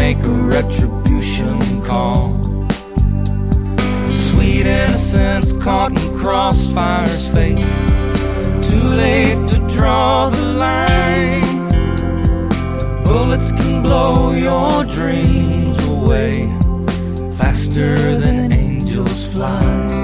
make a retribution call. Sweet innocence caught in crossfire's fate. Too late to draw the line. Bullets can blow your dreams away faster than angels fly.